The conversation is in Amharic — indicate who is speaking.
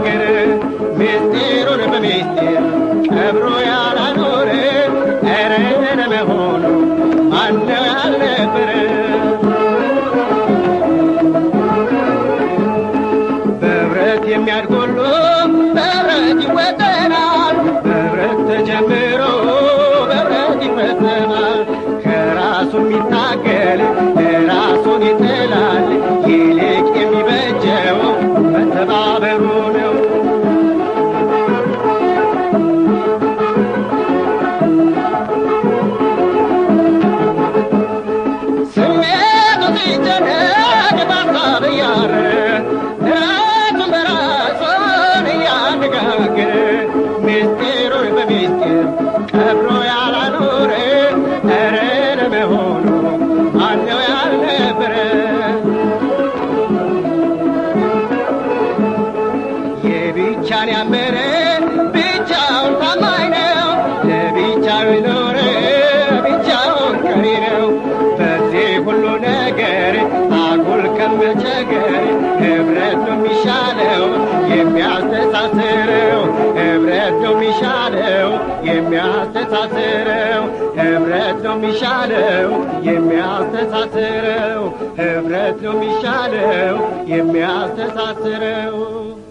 Speaker 1: የሚናገር ምስጢሩን በምስጢር ቀብሮ ያላኖረ ኧረ ለመሆኑ ማነው ያልነበረ በብረት የሚያድግ ሁሉ በብረት ይወጠናል በብረት ተጀምሮ በብረት ይፈጸማል ከራሱ የሚታገል ራሱን ይጥላል ይልቅ የሚበጀው መተባበሩ ነው ስሜቱ ሲጨነቅ በሀሳብ እያረረ ራሱን በራሱን እያነጋገረ ምስጢሩን በምስጢር ቀብሮ ያላኖረ ኧረ ለመሆኑ ማነው ያልነበረ የብቻን ያመረ ብቻውን ታማኝ ነው ለብቻው የኖረ ብቻውን ቀሪ ነው በዚህ ሁሉ ነገር አጉል ከመቸገር ህብረት ነው የሚሻለው የሚያስተሳስረው ህብረት ነው የሚሻለው የሚያስተሳስረው ህብረት ነው የሚሻለው የሚያስተሳስረው ህብረት ነው የሚሻለው የሚያስተሳስረው